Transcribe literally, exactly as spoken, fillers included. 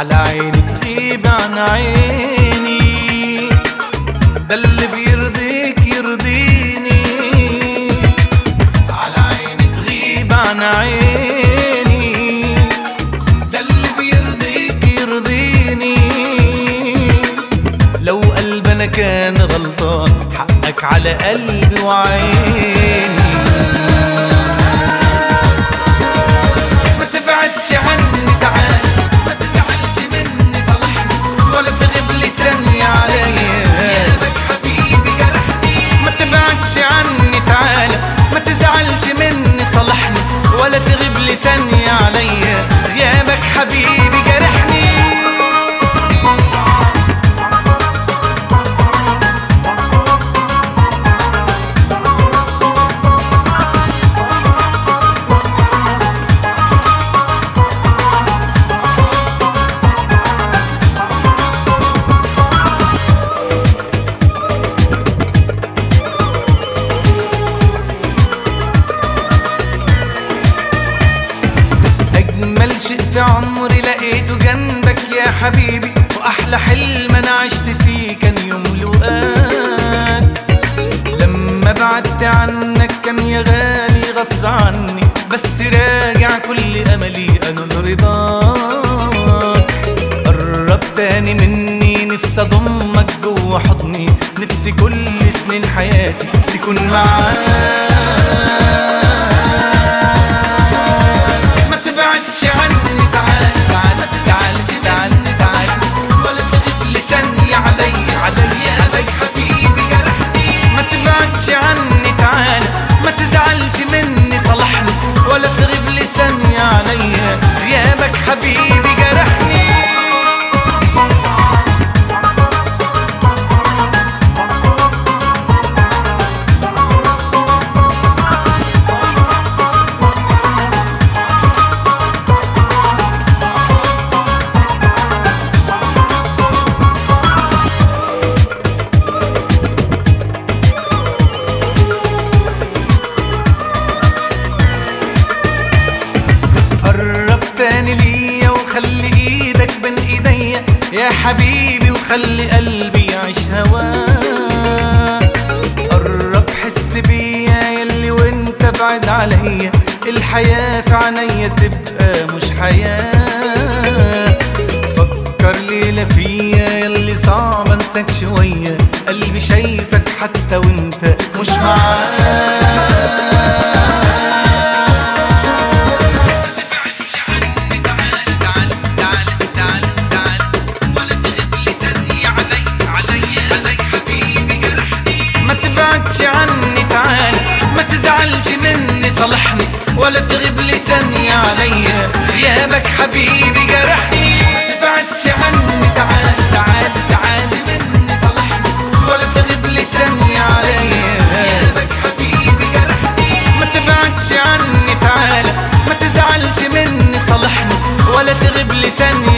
على عيني تغيب عن عيني، ده اللي بيرضيك يرضيني. على عيني تغيب عن عيني، ده اللي بيرضيك يرضيني. لو قلبنا كان غلطان حقك على قلبي وعيني. ما تبعدش عني تعال، ما تزعلش مني صالحني، ولا تغيب لي ثانية عليا غيابك حبيبي جرحني. ما تبعدش عني تعال، ما تزعلش مني صالحني، ولا تغيب لي ثانية عليا غيابك حبيبي جرحني. أجمل شيء في عمري لقيته جنبك يا حبيبي، وأحلى حلم أنا عشت فيه كان يوم لقاك. لما بعدت عنك كان يا غالي غصب عني، بس راجع كل أملي أنا لرضاك. قرب تاني مني، نفسي أضمك جوا حضني، نفسي كل سنين حياتي تكون معاك. عني تعال تعال، ما تزعلش عني زعلني، ولا تغيب لي ثانية عليا عليا عليك حبيبي جرحني. ما تبعدش عني تعال، ما تزعلش مني صالحني، ولا تغيب لي ثانية عليا غيابك حبيبي جرحني. تاني ليا وخلي ايدك بين ايديا يا حبيبي، وخلي قلبي يعيش هواك. قرب حس بيا يلي وانت بعد عليا، الحياة في عينيا تبقى مش حياة. فكر ليلة فيا يلي صعب انساك شوية، قلبي شايفك حتى وانت مش معاك. عني تعال، ما تزعلش مني صالحني، ولا تغيب لي ثانية عليا غيابك حبيبي جرحني. ما تبعدش عني تعال تعال، تزعلش مني صالحني، ولا تغيب لي ثانية عليا غيابك حبيبي جرحني. ما تبعدش عني تعال، ما تزعلش مني صالحني، ولا تغيب لي ثانية